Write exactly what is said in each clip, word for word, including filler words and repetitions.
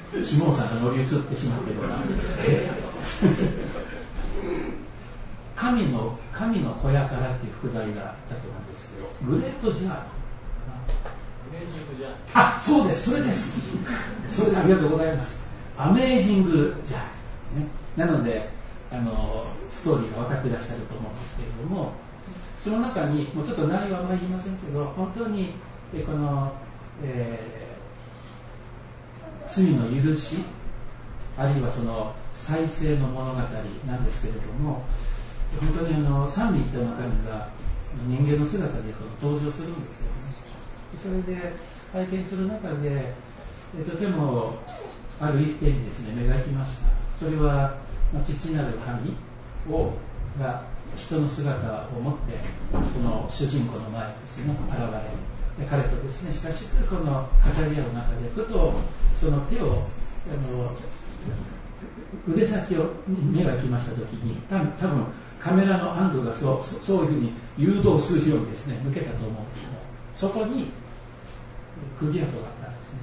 シモンさんが乗り移ってしまってるような、えー、神の神の子やからっていう副題があったと思うんですけど、グレートジャーニー、あ、そうです、それです。それでありがとうございます。アメージングジャーニーですね。なのであのストーリーが分かっていらっしゃると思うんですけれども、その中にもうちょっと内容はあまり言いませんけど、本当にこの、えー、罪の許し、あるいはその再生の物語なんですけれども、本当にあの三位一体の神が人間の姿で登場するんですよね。それで拝見する中で、とてもある一点にですね目が行きました。それは父なる神をが人の姿を持ってその主人公の前にですね現れ、彼とですね親しくこの語り合う中でふとその手をあの腕先を目が行きましたときに、多分、多分カメラのアングルがそう、そういうふうに誘導するようにですね抜けたと思うんですけど、そこに釘跡があったんですね。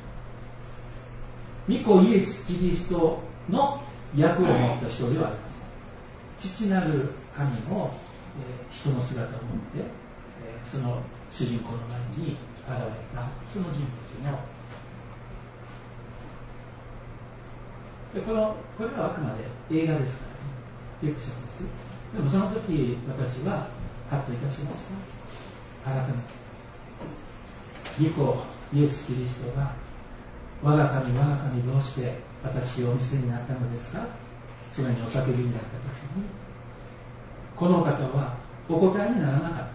御子イエス・キリストの役を持った人ではありません。父なる神の、えー、人の姿を持って、えー、その主人公の前に現れたその人物のでこのこれはあくまで映画ですからね、フィクションです。でもその時私はハッといたしました。改めて御子イエス・キリストが我が神我が神どうして私をお見せになったのですか、それにお叫びになった時に、この方はお答えにならなかった、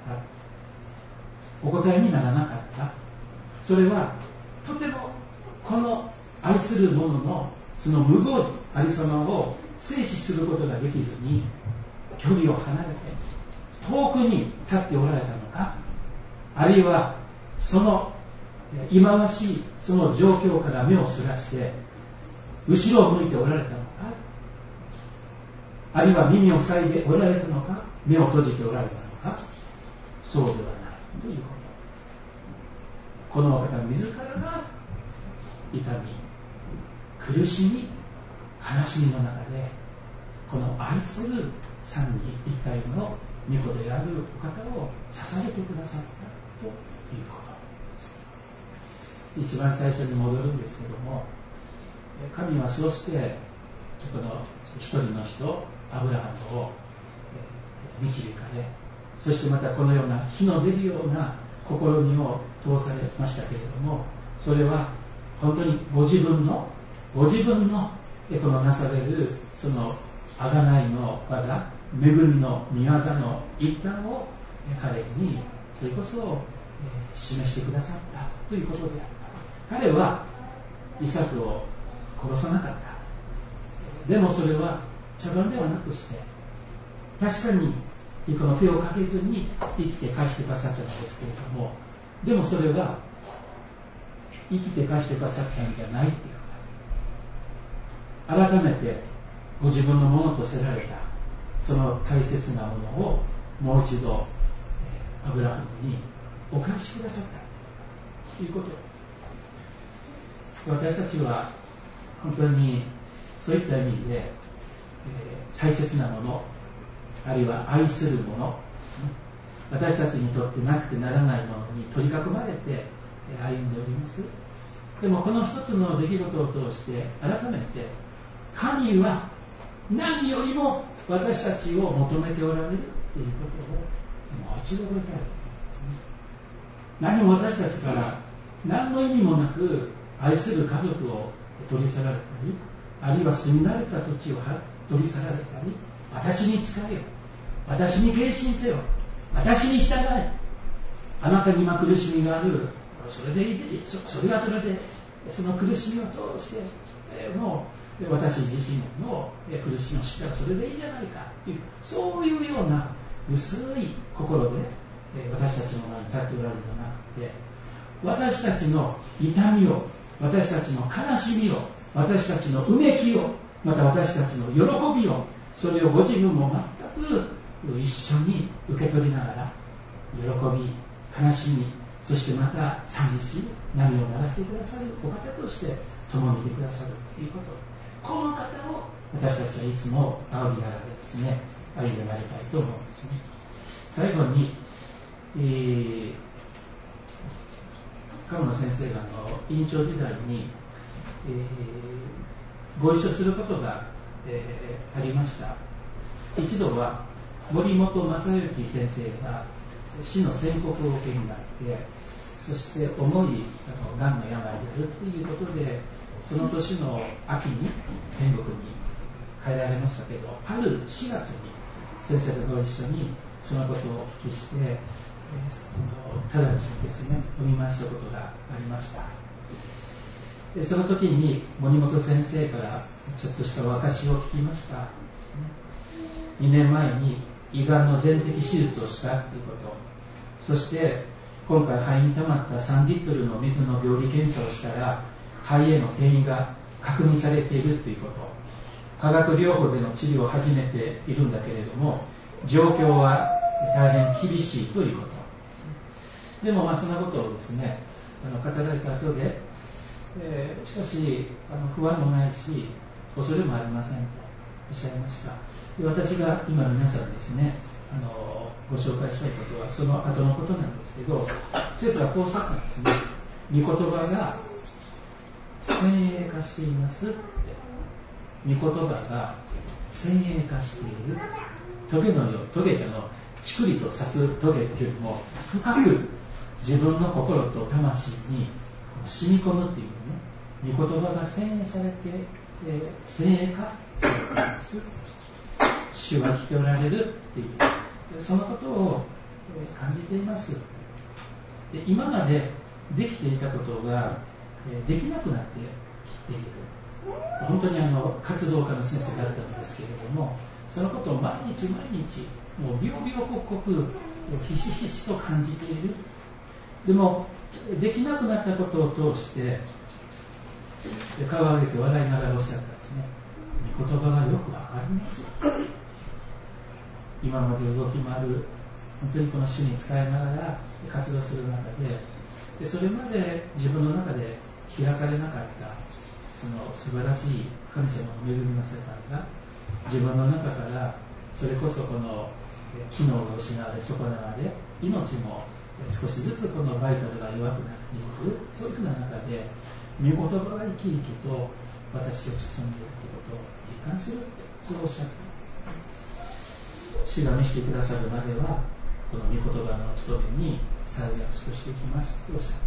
お答えにならなかった。それはとてもこの愛する者のその無謀ありさまを制止することができずに距離を離れて遠くに立っておられたのか、あるいはその忌まわしいその状況から目をそらして後ろを向いておられたのか、あるいは耳を塞いでおられたのか、目を閉じておられたのか、そうではないということ。この方自らが痛み、苦しみ、悲しみの中でこの愛する三位一体の御子であるお方を捧げてくださったということです。一番最初に戻るんですけども、神はそうしてこの一人の人アブラハムを導かれ、そしてまたこのような火の出るような試みを通されましたけれども、それは本当にご自分のご自分のこのなされるその贖いの技、恵みの御業の一端を彼にそれこそ示してくださったということであった。彼はイサクを殺さなかった。でもそれは茶番ではなくして、確かにこの手をかけずに生きて返してくださったのですけれども、でもそれは生きて返してくださったんじゃないっていう、改めてご自分のものとせられたその大切なものをもう一度アブラハムにお返しくださったということ。私たちは本当にそういった意味で、えー、大切なもの、あるいは愛するもの、私たちにとってなくてならないものに取り囲まれて歩んでおります。でもこの一つの出来事を通して改めて神は何よりも私たちを求めておられるということをもう一度覚えたいと思いますね。何も私たちから何の意味もなく愛する家族を取り去られたり、あるいは住み慣れた土地を取り去られたり、私に仕えよ、私に献身せよ、私に従え、あなたに今苦しみがある、それでいい、そ, それはそれでその苦しみを通して、えー、もう私自身の苦しみを知ったらそれでいいじゃないかという、そういうような薄い心で、えー、私たちの前に立っておられるのではなくて、私たちの痛みを、私たちの悲しみを、私たちのうめきを、また私たちの喜びを、それをご自分も全く一緒に受け取りながら、喜び、悲しみ、そしてまた寂しい波を流してくださるお方として共にいてくださるということ、この方を私たちはいつも仰ぎながらですね、歩んでまいりたいと思うんですね。最後に、えー、川野先生があの院長時代に、えー、ご一緒することが、えー、ありました。一度は森本正幸先生が死の宣告を受けになって、そして重いあのがんの病であるということで、その年の秋に天国に帰られましたけど、あるしがつに先生とご一緒にそのことをお聞きして、えー、直ちにですねお見舞いしたことがありました。でその時に森本先生からちょっとしたお証を聞きました。にねんまえに胃がんの全摘手術をしたということ、そして今回肺に溜まったさんリットルの水の病理検査をしたら肺への転移が確認されているということ、化学療法での治療を始めているんだけれども状況は大変厳しいということ。でもまあそんなことをですねあの語られた後で、えー、しかしあの不安もないし恐れもありませんとおっしゃいました。で私が今皆さんにですねあのご紹介したいことはその後のことなんですけど、先生はこうおっしゃったんですね。御言葉が先鋭化していますって。御言葉が先鋭化している。トゲのよう、トゲのちくりと刺すトゲっていうよりも深く自分の心と魂に染み込むっていうね、御言葉が先鋭されて、えー、先鋭化しています。主は来ておられるっていう、そのことを感じています。で今までできていたことができなくなってきている。本当にあの活動家の先生だったんですけれども、そのことを毎日毎日もう秒々刻々ひしひしと感じている。でもできなくなったことを通して顔を上げて笑いながらおっしゃったんですね。御言葉がよくわかります。今まで動き回る本当にこの主に使いながら活動する中で、でそれまで自分の中で開かれなかったその素晴らしい神様の恵みの世界が自分の中からそれこそこの機能が失われ損なわれ命も少しずつこのバイタルが弱くなっていく、そういうふうな中で御言葉が生き生きと私を包んでいるということを実感するって、そうおっしゃった。主が見せてくださるまではこの御言葉の務めに最善を尽くしていきますとおっしゃった。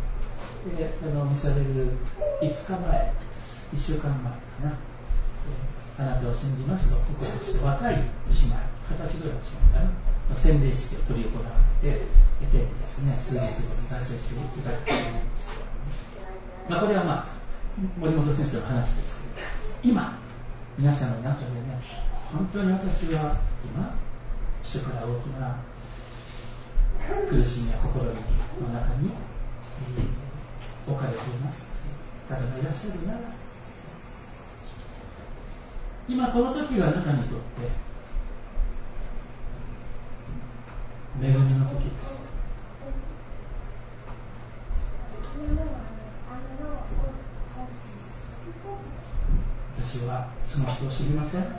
であの見されるいつかまえいっしゅうかんまえかな、あなたを信じますと告白して若い姉妹はたちぐらいの姉妹かな洗礼式を執り行って得てですね、数日後に達成していただきたいと思うんですけど、まあ、これはまあ森本先生の話ですけど、今皆さんの中でね本当に私は今主から大きな苦しみや心の中に、えー、置かれています方がいらっしゃるなら、今この時があなたにとって恵みの時です。私はその人を知りません。こ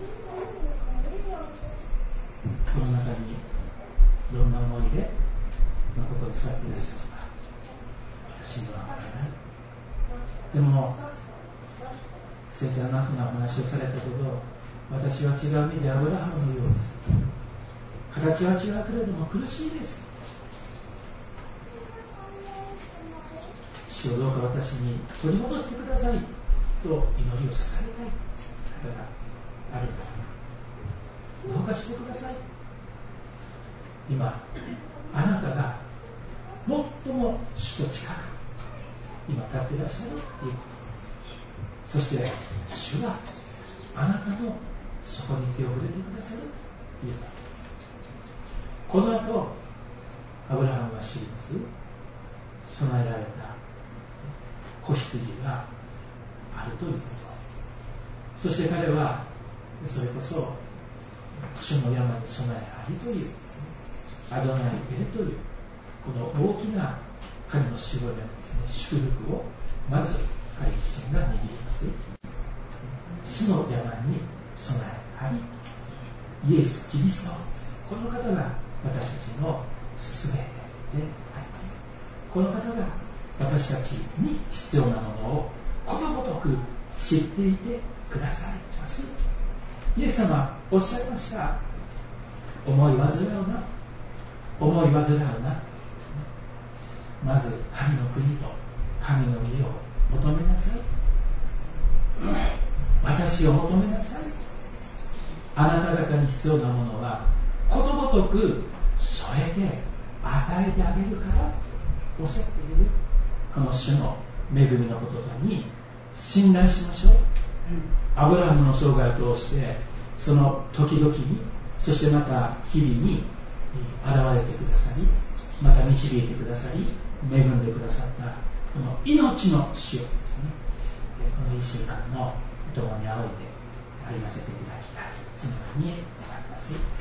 の中にどんな思いで今ここに座っていらっしゃるか私には分からない。でも先生は何の話をされたけど、私は違う意味でアブラハムのようです。形は違うけれども苦しいです。主をどうか私に取り戻してくださいと祈りを捧げたい方があるからどうかしてください。今あなたが最も主と近く今立っていらっしゃるということ、そして主はあなたのそこに手を触れてくださるということ。この後アブラハムが知ります備えられた子羊があるということ、そして彼はそれこそ主の山に備えありというアドナイエというこの大きな神の絞りのですね祝福をまず彼自身が握ります。死の山に備えあり、イエス・キリスト、この方が私たちのすべてであります。この方が私たちに必要なものをことごとく知っていてくださいます。イエス様おっしゃいました。思い煩うな、思い煩うな。まず神の国と神の義を求めなさい。私を求めなさい。あなた方に必要なものはことごとく添えて与えてあげるからおっしゃっている。この主の恵みの言葉に信頼しましょう。アブラハムの生涯を通してその時々に、そしてまた日々に現れてくださり、また導いてくださり、恵んでくださったこの命の主をですね、このいっしゅうかんの共に仰いで歩ませていただきたい、そのように思います。